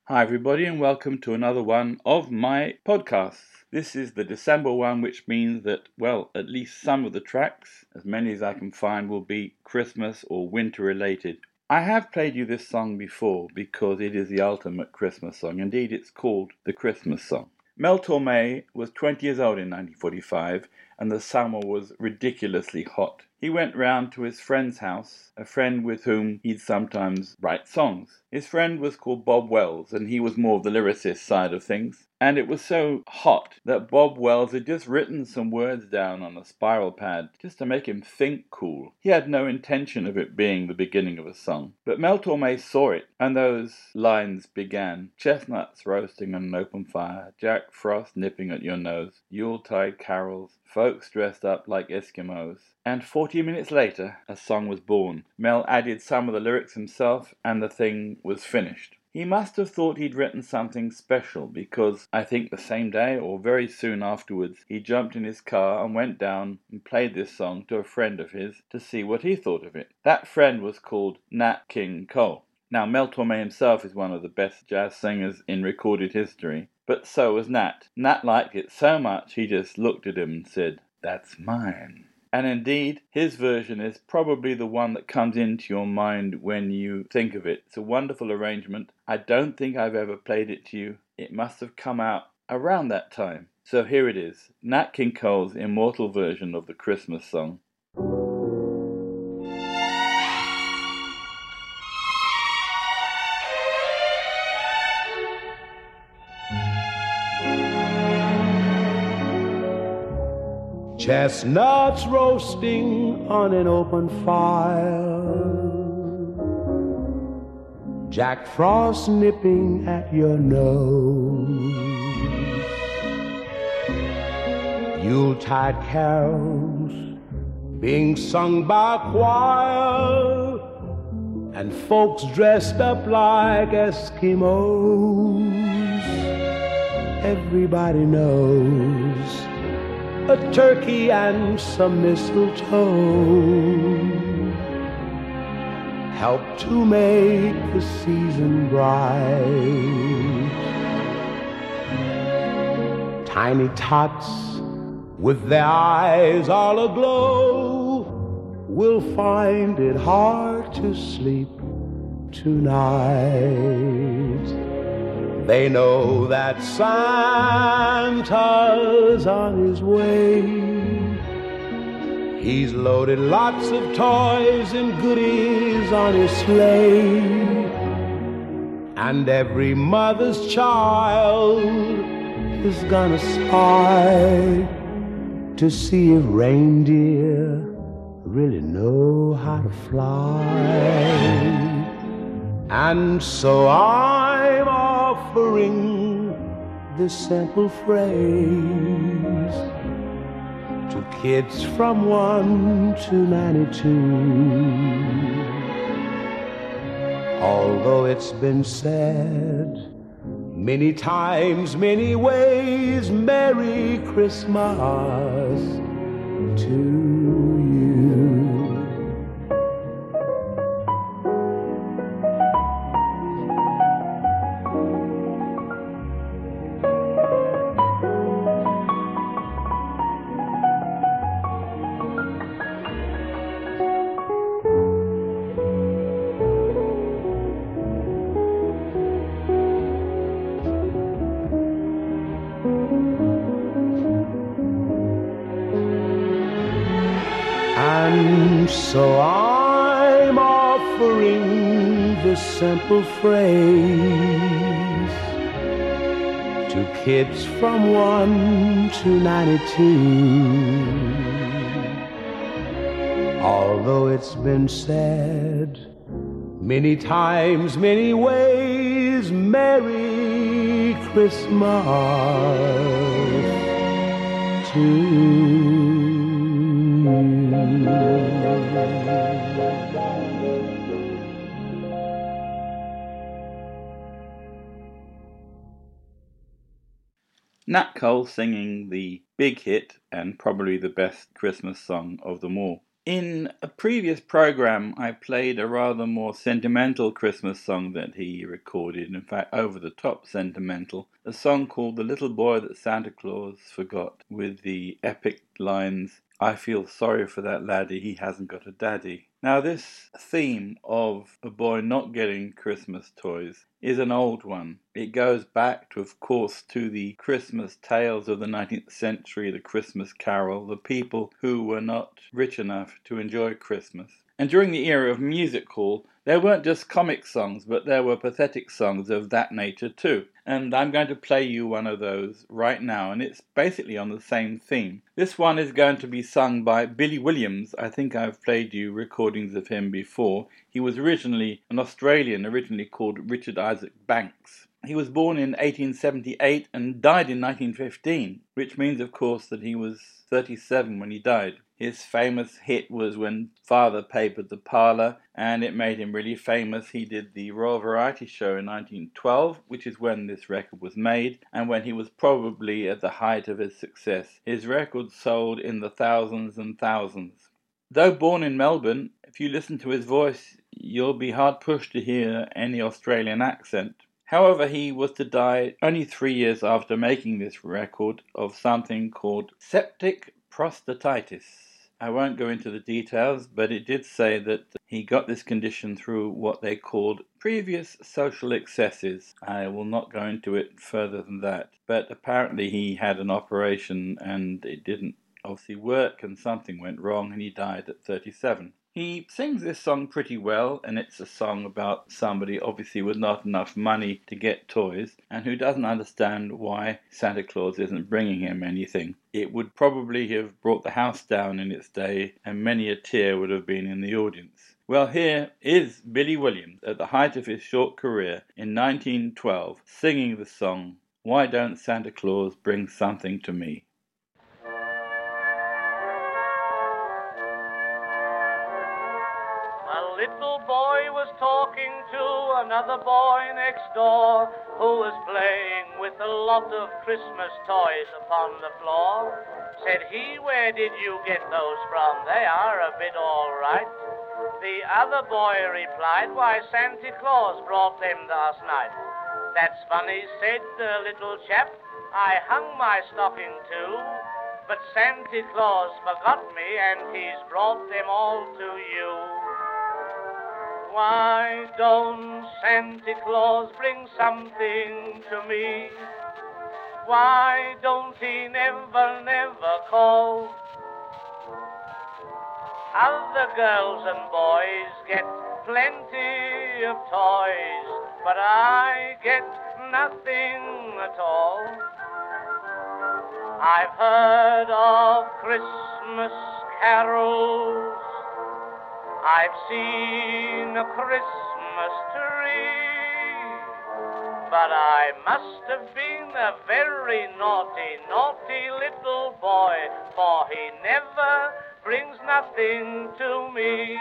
Hi everybody and welcome to another one of my podcasts. This is the December one, which means that, well, at least some of the tracks, as many as I can find, will be Christmas or winter related. I have played you this song before because it is the ultimate Christmas song. Indeed, it's called the Christmas song. Mel Torme was 20 years old in 1945 and the summer was ridiculously hot. He went round to his friend's house, a friend with whom he'd sometimes write songs. His friend was called Bob Wells, and he was more of the lyricist side of things. And it was so hot that Bob Wells had just written some words down on a spiral pad just to make him think cool. He had no intention of it being the beginning of a song. But Mel Torme saw it, and those lines began. Chestnuts roasting on an open fire, Jack Frost nipping at your nose, Yuletide carols, folks dressed up like Eskimos. And 40 minutes later, a song was born. Mel added some of the lyrics himself, and the thing was finished. He must have thought he'd written something special because I think the same day or very soon afterwards he jumped in his car and went down and played this song to a friend of his to see what he thought of it. That friend was called Nat King Cole. Now, Mel Torme himself is one of the best jazz singers in recorded history, but so was Nat. Nat liked it so much he just looked at him and said, "That's mine." And indeed, his version is probably the one that comes into your mind when you think of it. It's a wonderful arrangement. I don't think I've ever played it to you. It must have come out around that time. So here it is, Nat King Cole's immortal version of the Christmas song. Chestnuts roasting on an open fire, Jack Frost nipping at your nose, Yuletide carols being sung by a choir, and folks dressed up like Eskimos. Everybody knows a turkey and some mistletoe help to make the season bright. Tiny tots with their eyes all aglow will find it hard to sleep tonight. They know that Santa's on his way. He's loaded lots of toys and goodies on his sleigh. And every mother's child is gonna spy to see if reindeer really know how to fly. And so I'm offering this simple phrase to kids from 1 to 92. Although it's been said many times, many ways, Merry Christmas to you. And so I'm offering this simple phrase to kids from 1 to 92. Although it's been said many times, many ways, Merry Christmas to you. Nat Cole singing the big hit and probably the best Christmas song of them all. In a previous program, I played a rather more sentimental Christmas song that he recorded, in fact, over the top sentimental, a song called The Little Boy That Santa Claus Forgot, with the epic lines, "I feel sorry for that laddie, he hasn't got a daddy." Now, this theme of a boy not getting Christmas toys is an old one. It goes back, of course, to the Christmas tales of the 19th century, the Christmas Carol, the people who were not rich enough to enjoy Christmas. And during the era of music hall, there weren't just comic songs, but there were pathetic songs of that nature too. And I'm going to play you one of those right now, and it's basically on the same theme. This one is going to be sung by Billy Williams. I think I've played you recordings of him before. He was originally an Australian, originally called Richard Isaac Banks. He was born in 1878 and died in 1915, which means, of course, that he was 37 when he died. His famous hit was When Father Papered the Parlour, and it made him really famous. He did the Royal Variety Show in 1912, which is when this record was made, and when he was probably at the height of his success. His records sold in the thousands and thousands. Though born in Melbourne, if you listen to his voice, you'll be hard-pushed to hear any Australian accent. However, he was to die only 3 years after making this record of something called septic prostatitis. I won't go into the details, but it did say that he got this condition through what they called previous social excesses. I will not go into it further than that, but apparently he had an operation and it didn't obviously work and something went wrong and he died at 37. He sings this song pretty well, and it's a song about somebody obviously with not enough money to get toys and who doesn't understand why Santa Claus isn't bringing him anything. It would probably have brought the house down in its day, and many a tear would have been in the audience. Well, here is Billy Williams at the height of his short career in 1912 singing the song, "Why Don't Santa Claus Bring Something to Me?" Little boy was talking to another boy next door who was playing with a lot of Christmas toys upon the floor. Said he, "Where did you get those from? They are a bit all right." The other boy replied, "Why, Santa Claus brought them last night." "That's funny," said the little chap. "I hung my stocking too, but Santa Claus forgot me and he's brought them all to you." Why don't Santa Claus bring something to me? Why don't he never call? Other girls and boys get plenty of toys, but I get nothing at all. I've heard of Christmas carols, I've seen a Christmas tree, but I must have been a very naughty, naughty little boy, for he never brings nothing to me.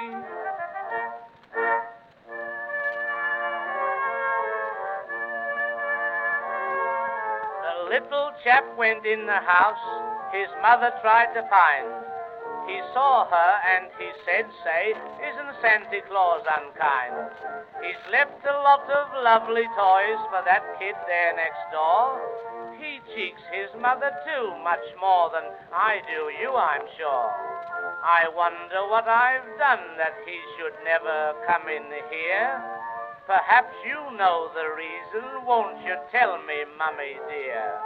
The little chap went in the house his mother tried to find. He saw her and he said, "Say, isn't Santa Claus unkind? He's left a lot of lovely toys for that kid there next door. He cheeks his mother too, much more than I do you, I'm sure. I wonder what I've done that he should never come in here. Perhaps you know the reason, won't you tell me, Mummy dear?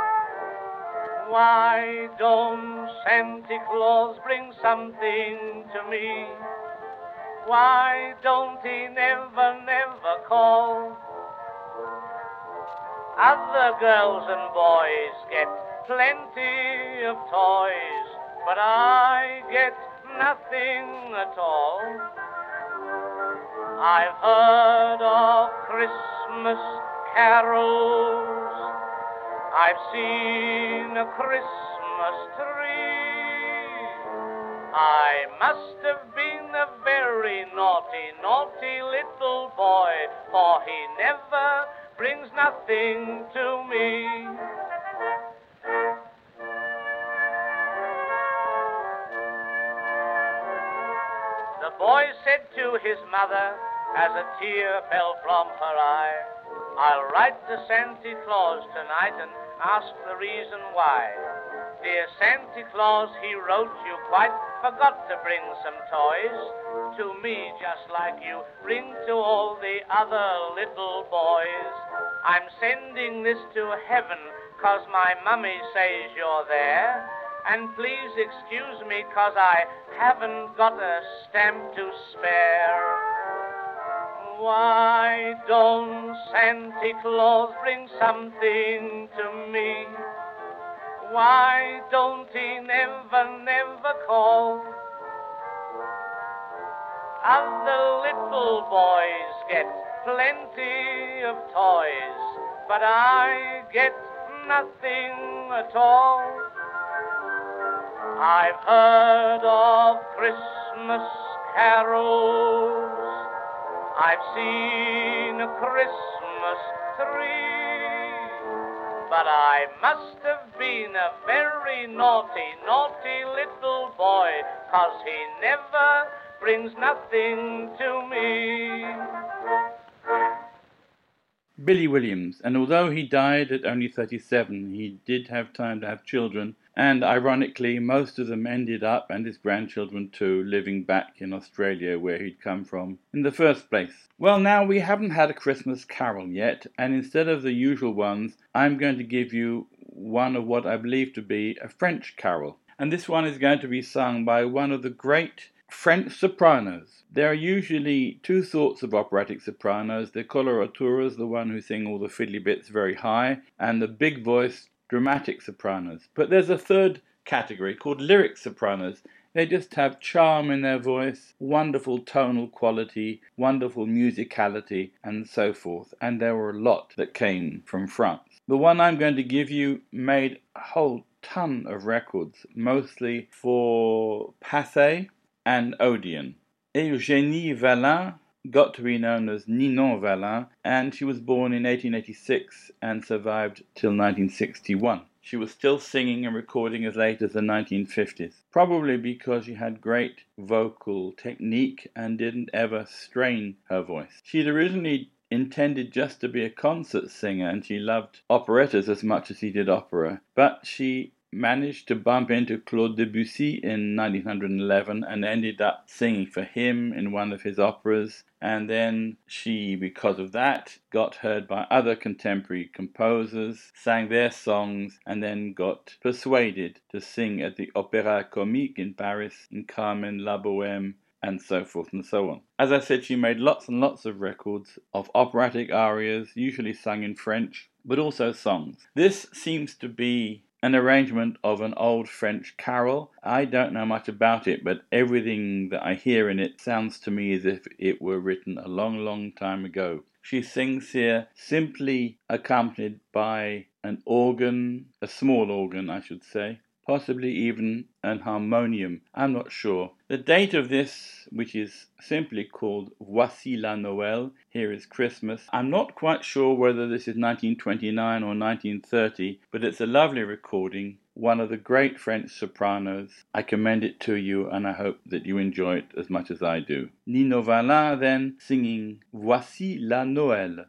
Why don't Santa Claus bring something to me? Why don't he never call? Other girls and boys get plenty of toys, but I get nothing at all. I've heard of Christmas carols, I've seen a Christmas tree. I must have been a very naughty, naughty little boy, for he never brings nothing to me. The boy said to his mother, as a tear fell from her eye, I'll write to Santa Claus tonight and ask the reason why. Dear Santa Claus, he wrote, you quite forgot to bring some toys. To me, just like you bring to all the other little boys. I'm sending this to heaven, 'cause my mummy says you're there. And please excuse me, 'cause I haven't got a stamp to spare. Why don't Santa Claus bring something to me? Why don't he never call? Other little boys get plenty of toys, but I get nothing at all. I've heard of Christmas carols, I've seen a Christmas tree, but I must have been a very naughty little boy, 'cause he never brings nothing to me. Billy Williams, and although he died at only 37, he did have time to have children, and ironically most of them ended up, and his grandchildren too, living back in Australia where he'd come from in the first place. Well, now we haven't had a Christmas carol yet, and instead of the usual ones, I'm going to give you one of what I believe to be a French carol. And this one is going to be sung by one of the great French sopranos. There are usually two sorts of operatic sopranos, the coloraturas, the one who sing all the fiddly bits very high, and the big voice dramatic sopranos. But there's a third category called lyric sopranos. They just have charm in their voice, wonderful tonal quality, wonderful musicality, and so forth. And there were a lot that came from France. The one I'm going to give you made a whole ton of records, mostly for Pathé and Odeon. Eugénie Valin got to be known as Ninon Valin, and she was born in 1886 and survived till 1961. She was still singing and recording as late as the 1950s, probably because she had great vocal technique and didn't ever strain her voice. She'd originally intended just to be a concert singer, and she loved operettas as much as she did opera, but she managed to bump into Claude Debussy in 1911 and ended up singing for him in one of his operas, and then she, because of that, got heard by other contemporary composers, sang their songs, and then got persuaded to sing at the Opéra Comique in Paris, in Carmen, La Bohème, and so forth and so on. As I said, she made lots and lots of records of operatic arias, usually sung in French, but also songs. This seems to be an arrangement of an old French carol. I don't know much about it, but everything that I hear in it sounds to me as if it were written a long, long time ago. She sings here simply accompanied by an organ, a small organ I should say, possibly even an harmonium, I'm not sure. The date of this, which is simply called Voici la Noël, Here is Christmas, I'm not quite sure whether this is 1929 or 1930, but it's a lovely recording, one of the great French sopranos. I commend it to you, and I hope that you enjoy it as much as I do. Ninon Valin then singing Voici la Noël.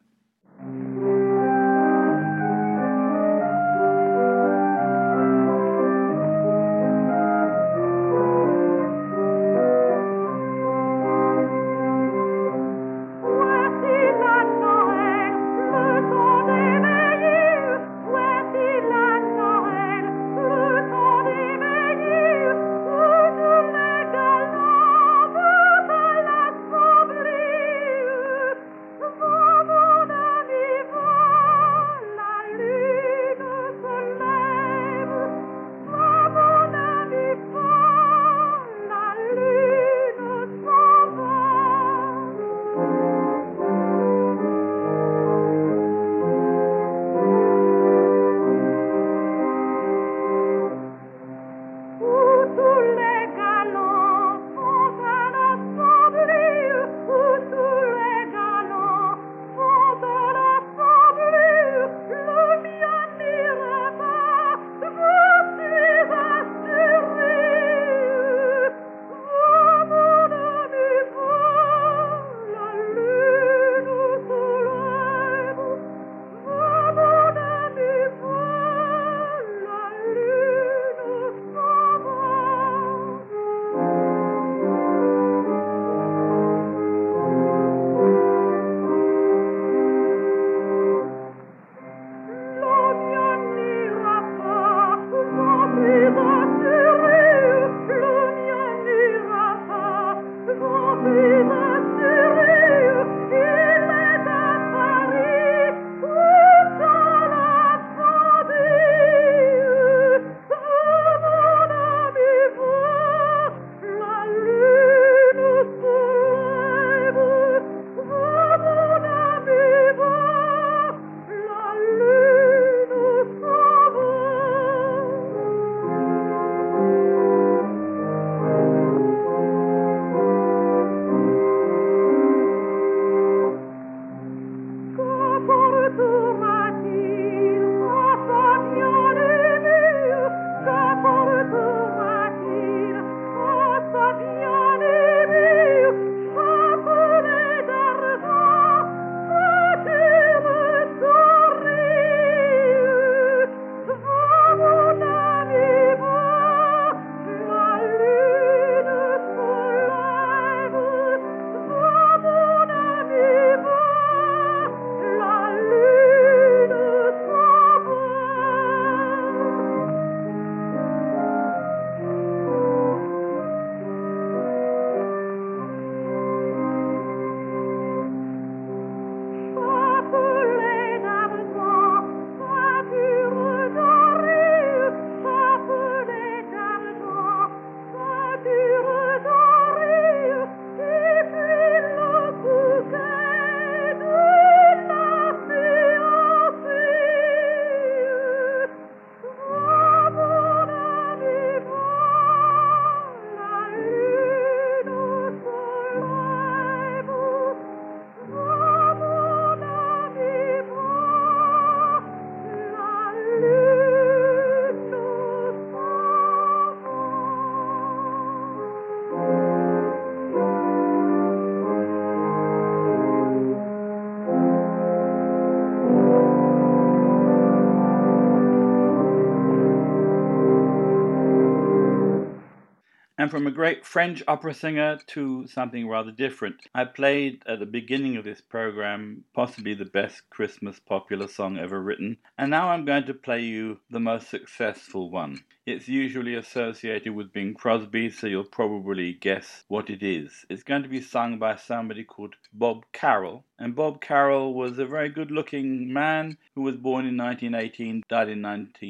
And from a great French opera singer to something rather different. I played at the beginning of this program possibly the best Christmas popular song ever written, and now I'm going to play you the most successful one. It's usually associated with Bing Crosby, so you'll probably guess what it is. It's going to be sung by somebody called Bob Carroll, and Bob Carroll was a very good-looking man who was born in 1918, died in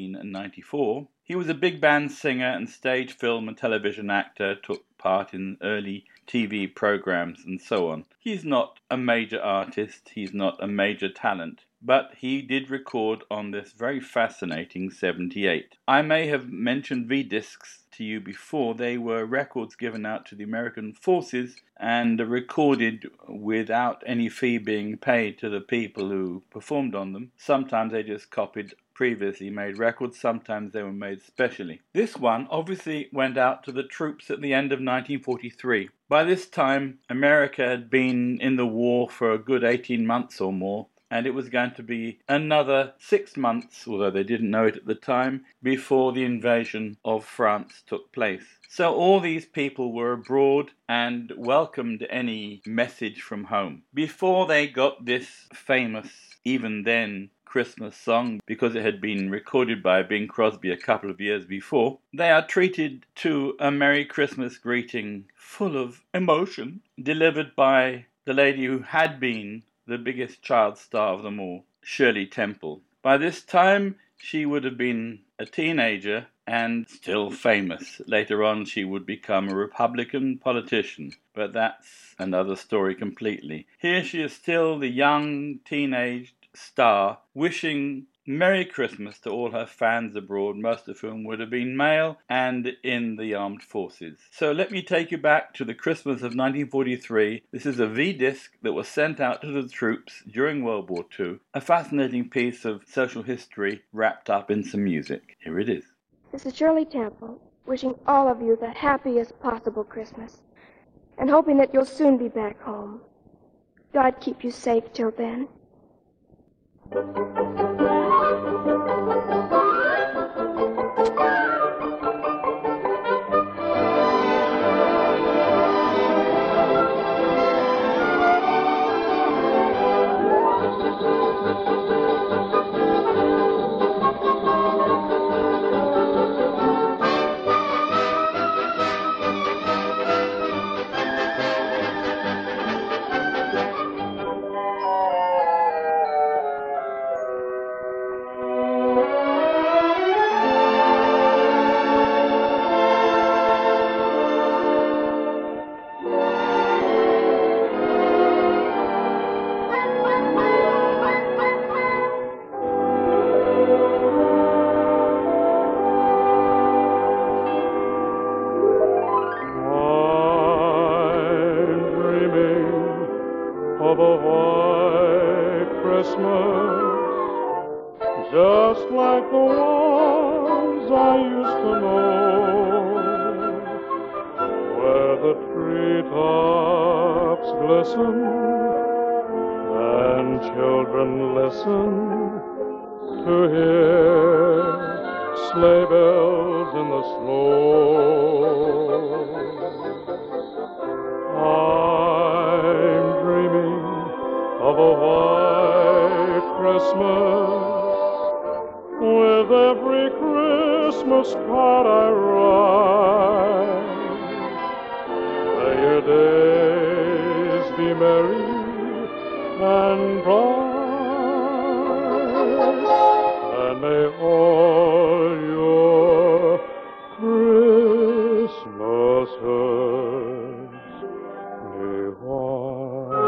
1994. He was a big band singer and stage, film and television actor, took part in early TV programs and so on. He's not a major artist, he's not a major talent, but he did record on this very fascinating 78. I may have mentioned V-Discs to you before. They were records given out to the American forces and recorded without any fee being paid to the people who performed on them. Sometimes they just copied previously made records, sometimes they were made specially. This one obviously went out to the troops at the end of 1943. By this time, America had been in the war for a good 18 months or more, and it was going to be another 6 months, although they didn't know it at the time, before the invasion of France took place. So all these people were abroad and welcomed any message from home. Before they got this famous, even then, Christmas song, because it had been recorded by Bing Crosby a couple of years before, they are treated to a Merry Christmas greeting full of emotion, delivered by the lady who had been the biggest child star of them all, Shirley Temple. By this time, she would have been a teenager and still famous. Later on, she would become a Republican politician, but that's another story completely. Here she is still the young teenage star, wishing Merry Christmas to all her fans abroad, most of whom would have been male and in the armed forces. So let me take you back to the Christmas of 1943. This is a V-disc that was sent out to the troops during World War II, a fascinating piece of social history wrapped up in some music. Here it is. This is Shirley Temple, wishing all of you the happiest possible Christmas, and hoping that you'll soon be back home. God keep you safe till then. Of a white Christmas, just like the ones I used to know, where the treetops glisten and children listen to hear sleigh bells in the snow. I'm dreaming of a white Christmas, with every Christmas card I write. May your days be merry and bright, and may all your Christmases be white.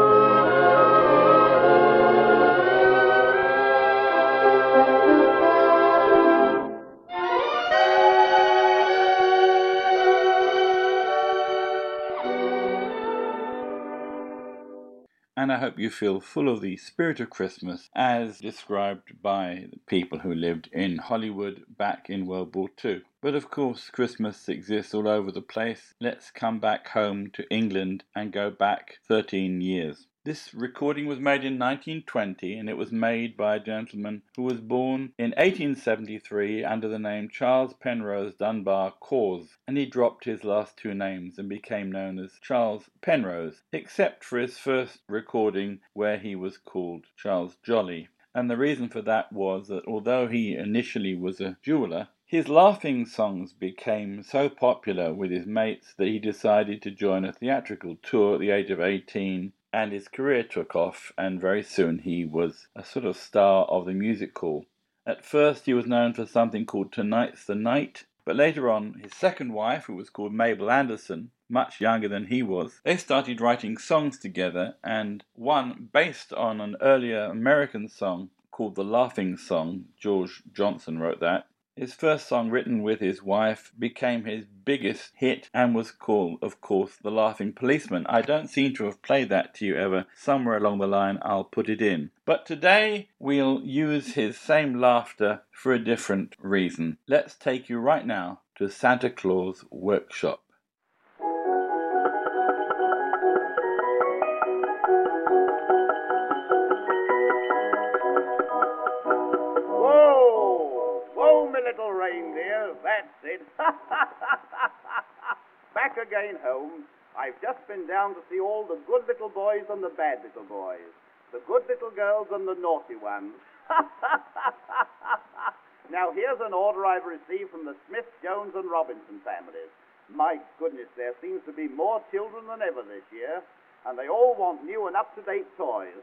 And I hope you feel full of the spirit of Christmas as described by the people who lived in Hollywood back in World War II. But of course, Christmas exists all over the place. Let's come back home to England and go back 13 years. This recording was made in 1920, and it was made by a gentleman who was born in 1873 under the name Charles Penrose Dunbar Cause, and he dropped his last two names and became known as Charles Penrose, except for his first recording where he was called Charles Jolly. And the reason for that was that although he initially was a jeweller, his laughing songs became so popular with his mates that he decided to join a theatrical tour at the age of 18, and his career took off, and very soon he was a sort of star of the music hall. At first he was known for something called Tonight's the Night, but later on his second wife, who was called Mabel Anderson, much younger than he was, they started writing songs together, and one based on an earlier American song called The Laughing Song. George Johnson wrote that. His first song, written with his wife, became his biggest hit and was called, of course, The Laughing Policeman. I don't seem to have played that to you ever. Somewhere along the line I'll put it in. But today we'll use his same laughter for a different reason. Let's take you right now to Santa Claus Workshop. Little reindeer, that's it. Back again home. I've just been down to see all the good little boys and the bad little boys, the good little girls and the naughty ones. Now here's an order I've received from the Smith, Jones and Robinson families. My goodness, there seems to be more children than ever this year, and they all want new and up-to-date toys.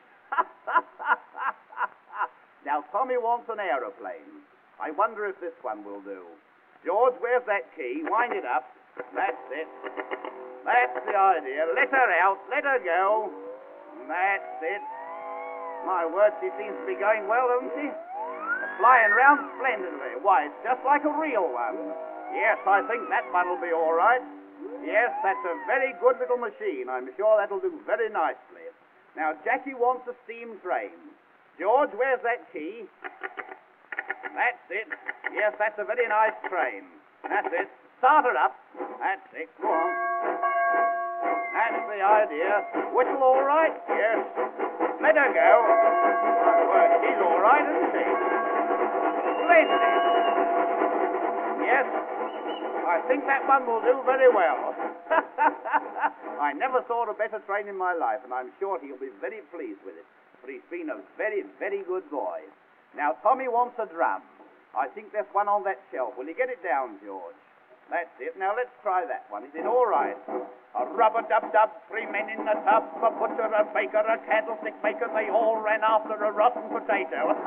Now Tommy wants an aeroplane. I wonder if this one will do. George, where's that key? Wind it up. That's it. That's the idea. Let her out. Let her go. That's it. My word, she seems to be going well, doesn't she? Flying round splendidly. Why, it's just like a real one. Yes, I think that one will be all right. Yes, that's a very good little machine. I'm sure that'll do very nicely. Now, Jackie wants a steam train. George, where's that key? That's it. Yes, that's a very nice train. That's it. Start her up. That's it. Go on. That's the idea. Whistle all right? Yes. Let her go. My word, she's all right, isn't she? Splendid. Yes. I think that one will do very well. I never saw a better train in my life, and I'm sure he'll be very pleased with it, for he's been a very, very good boy. Now, Tommy wants a drum. I think there's one on that shelf. Will you get it down, George? That's it. Now, let's try that one. Is it all right? A rub-a-dub-dub, 3 men in the tub, a butcher, a baker, a candlestick maker, they all ran after a rotten potato.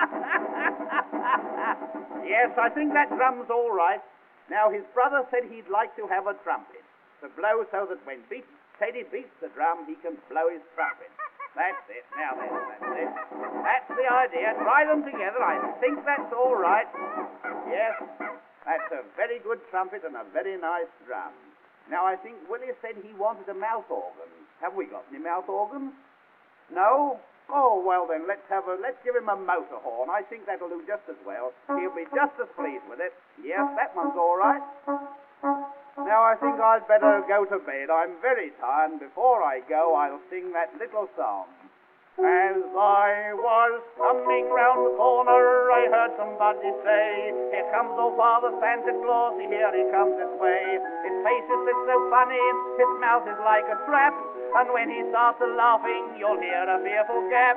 Yes, I think that drum's all right. Now, his brother said he'd like to have a trumpet to blow so that when Teddy beats the drum, he can blow his trumpet. That's it. Now then, that's it. That's the idea. Try them together. I think that's all right. Yes, that's a very good trumpet and a very nice drum. Now, I think Willie said he wanted a mouth organ. Have we got any mouth organs? No? Oh, well then, let's give him a motor horn. I think that'll do just as well. He'll be just as pleased with it. Yes, that one's all right. Now, I think I'd better go to bed. I'm very tired, and before I go, I'll sing that little song. As I was coming round the corner, I heard somebody say, "Here comes old Father Santa Claus, here he comes this way. His face is so funny, his mouth is like a trap, and when he starts laughing, you'll hear a fearful gap."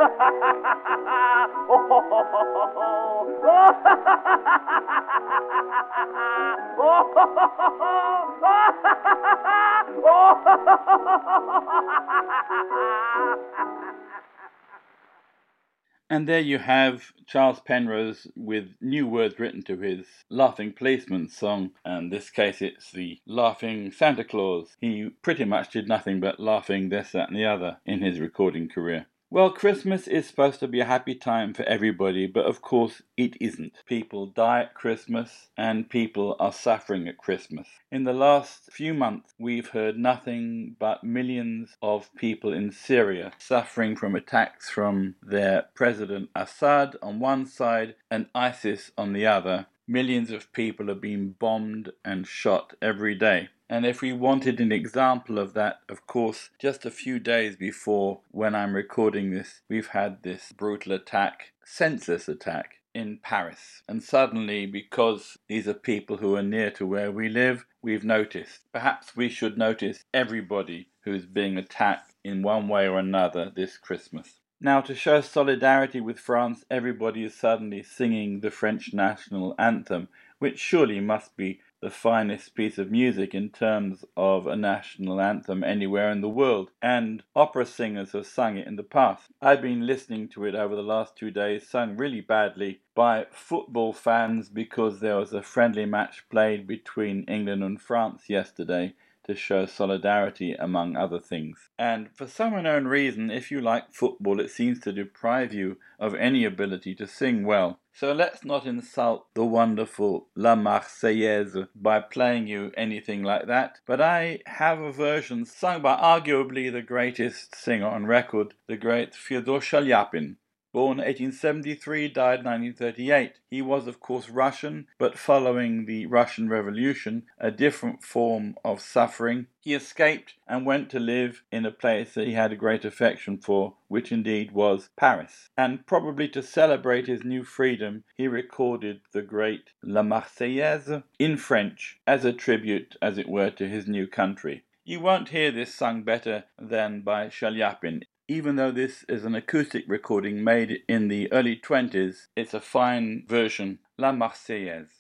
And there you have Charles Penrose with new words written to his Laughing Policeman song. And in this case it's the Laughing Santa Claus. He pretty much did nothing but laughing this, that and the other in his recording career. Well, Christmas is supposed to be a happy time for everybody, but of course it isn't. People die at Christmas and people are suffering at Christmas. In the last few months, we've heard nothing but millions of people in Syria suffering from attacks from their President Assad on one side and ISIS on the other. Millions of people are being bombed and shot every day. And if we wanted an example of that, of course, just a few days before when I'm recording this, we've had this brutal attack, senseless attack, in Paris. And suddenly, because these are people who are near to where we live, we've noticed. Perhaps we should notice everybody who's being attacked in one way or another this Christmas. Now, to show solidarity with France, everybody is suddenly singing the French national anthem, which surely must be the finest piece of music in terms of a national anthem anywhere in the world, and opera singers have sung it in the past. I've been listening to it over the last 2 days, sung really badly by football fans because there was a friendly match played between England and France yesterday to show solidarity, among other things. And for some unknown reason, if you like football, it seems to deprive you of any ability to sing well. So let's not insult the wonderful La Marseillaise by playing you anything like that. But I have a version sung by arguably the greatest singer on record, the great Fyodor Shaliapin. Born 1873, died 1938. He was, of course, Russian, but following the Russian Revolution, a different form of suffering, he escaped and went to live in a place that he had a great affection for, which indeed was Paris. And probably to celebrate his new freedom, he recorded the great La Marseillaise in French as a tribute, as it were, to his new country. You won't hear this sung better than by Shaliapin. Even though this is an acoustic recording made in the early 20s, it's a fine version, La Marseillaise.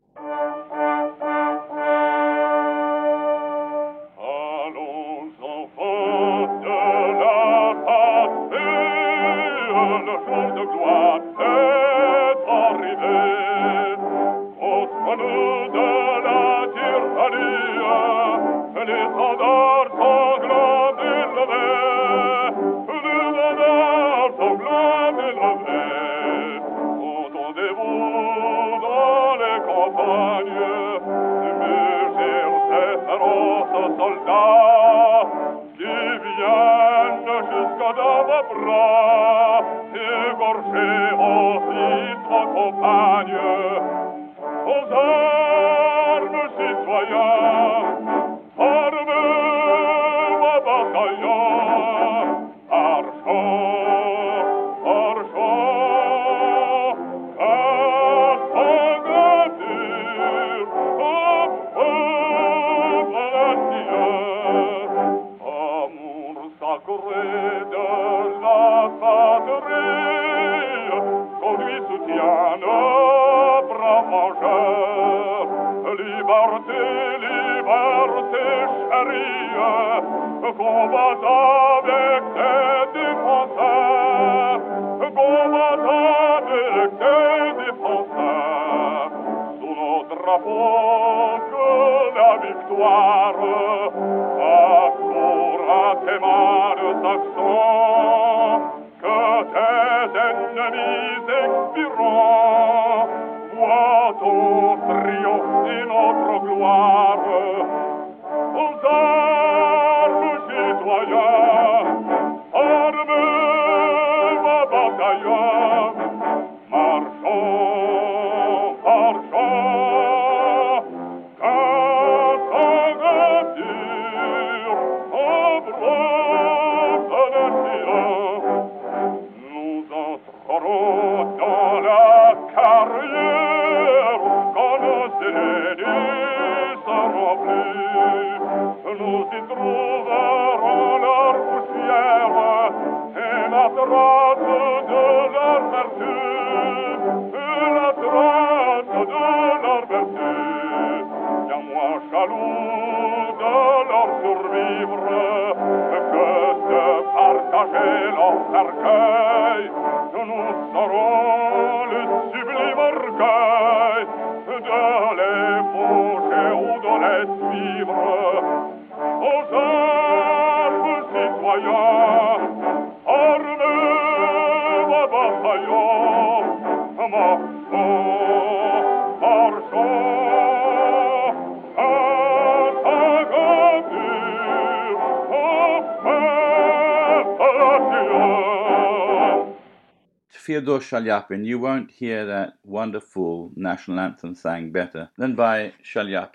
Fyodor Shaliapin, you won't hear that wonderful national anthem sang better than by Shaliapin.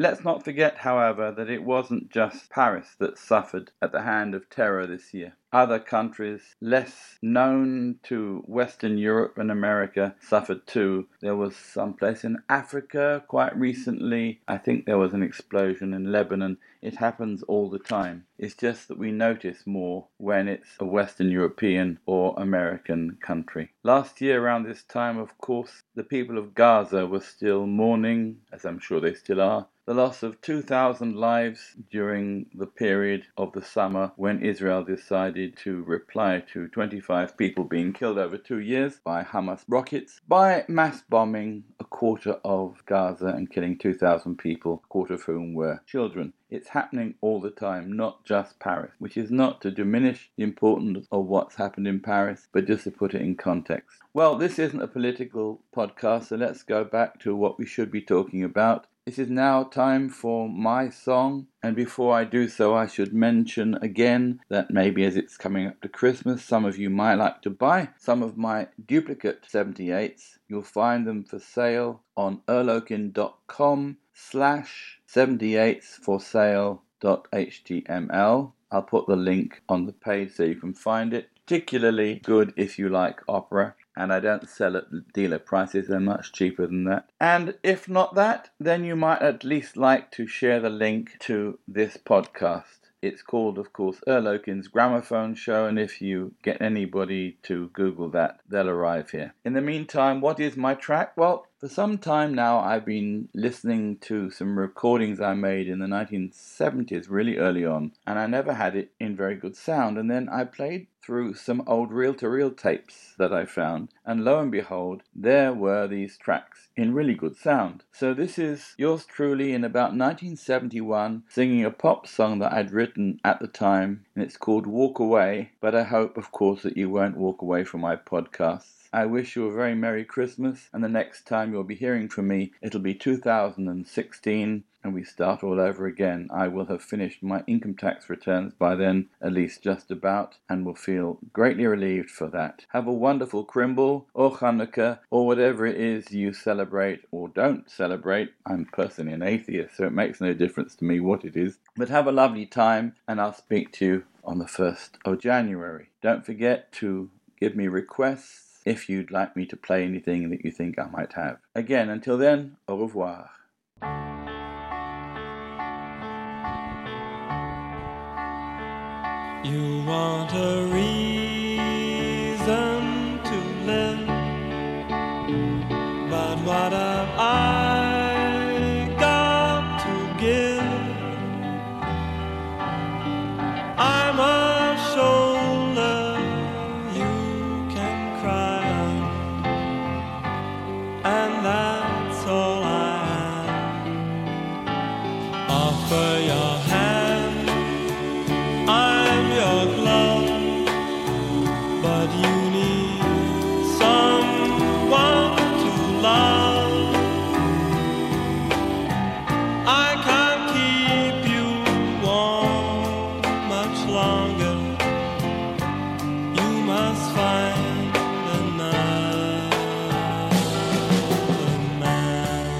Let's not forget, however, that it wasn't just Paris that suffered at the hand of terror this year. Other countries less known to Western Europe and America suffered too. There was some place in Africa quite recently. I think there was an explosion in Lebanon. It happens all the time. It's just that we notice more when it's a Western European or American country. Last year around this time, of course, the people of Gaza were still mourning, as I'm sure they still are, the loss of 2,000 lives during the period of the summer when Israel decided to reply to 25 people being killed over 2 years by Hamas rockets by mass bombing a quarter of Gaza and killing 2,000 people, a quarter of whom were children. It's happening all the time, not just Paris, which is not to diminish the importance of what's happened in Paris, but just to put it in context. Well, this isn't a political podcast, so let's go back to what we should be talking about. It is now time for my song, and before I do so, I should mention again that maybe as it's coming up to Christmas, some of you might like to buy some of my duplicate 78s. You'll find them for sale on erlokin.com/78sforsale.html. I'll put the link on the page so you can find it. Particularly good if you like opera. And I don't sell at dealer prices, they're much cheaper than that. And if not that, then you might at least like to share the link to this podcast. It's called, of course, Erlokin's Gramophone Show, and if you get anybody to Google that, they'll arrive here. In the meantime, what is my track? Well, for some time now, I've been listening to some recordings I made in the 1970s, really early on, and I never had it in very good sound. And then I played through some old reel-to-reel tapes that I found, and lo and behold, there were these tracks in really good sound. So this is yours truly in about 1971, singing a pop song that I'd written at the time, and it's called Walk Away, but I hope, of course, that you won't walk away from my podcasts. I wish you a very Merry Christmas, and the next time you'll be hearing from me, it'll be 2016, and we start all over again. I will have finished my income tax returns by then, at least just about, and will feel greatly relieved for that. Have a wonderful Crimble, or Hanukkah, or whatever it is you celebrate or don't celebrate. I'm personally an atheist, so it makes no difference to me what it is. But have a lovely time, and I'll speak to you on the 1st of January. Don't forget to give me requests if you'd like me to play anything that you think I might have. Again, until then, au revoir. You want a reason to live, but what have I got to give? I'm a shoulder you can cry on, and that's all I am. Offer your hand, I'm your glove, but you need someone to love. I can't keep you warm much longer. You must find another man.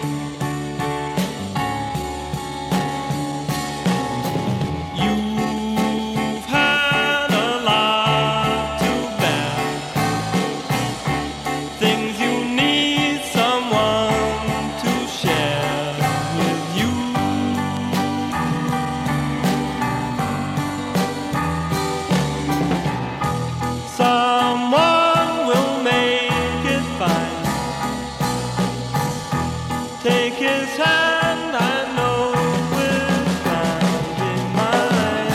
You've had a lot to bear, things you need someone to share with you. Someone will make it fine. Take his hand, I know with pride in mind.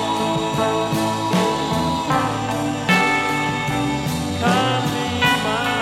Can't be mine.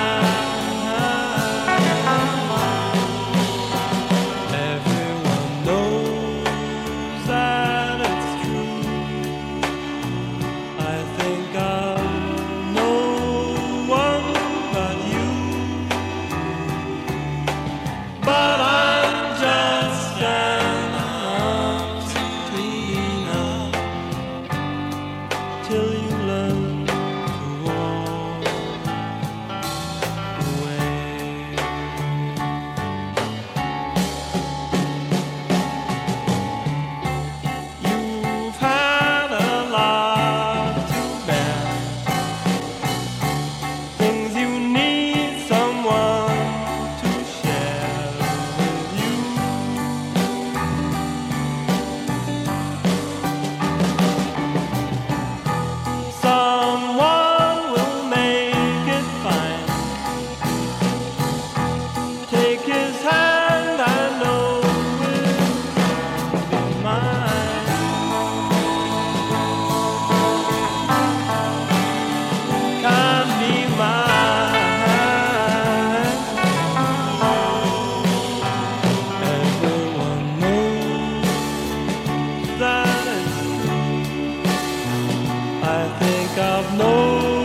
no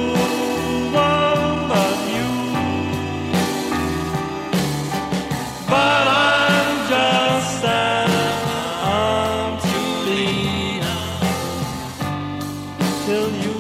one but you. But I'm just an arm to lean till you